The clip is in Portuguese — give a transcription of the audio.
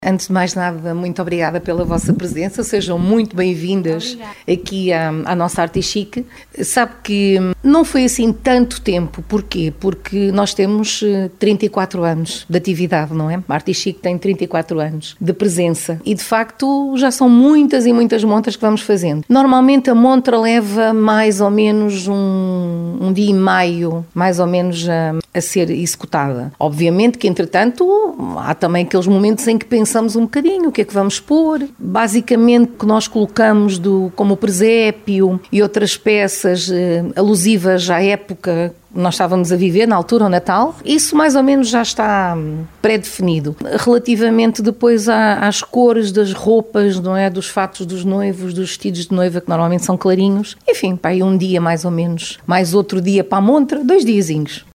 Antes de mais nada, muito obrigada pela vossa presença, sejam muito bem-vindas aqui à nossa Arte Chic. Sabe que não foi assim tanto tempo, porquê? Porque nós temos 34 anos de atividade, não é? A Arte Chic tem 34 anos de presença e de facto já são muitas e muitas montras que vamos fazendo. Normalmente a montra leva mais ou menos um dia e meio, mais ou menos a ser executada. Obviamente que entretanto há também aqueles momentos em que pensamos um bocadinho o que é que vamos pôr. Basicamente, o que nós colocamos como o presépio e outras peças alusivas à época que nós estávamos a viver, na altura, o Natal, isso mais ou menos já está pré-definido. Relativamente depois às cores das roupas, não é? Dos fatos dos noivos, dos vestidos de noiva, que normalmente são clarinhos. Enfim, aí um dia mais ou menos, mais outro dia para a montra, 2 diazinhos.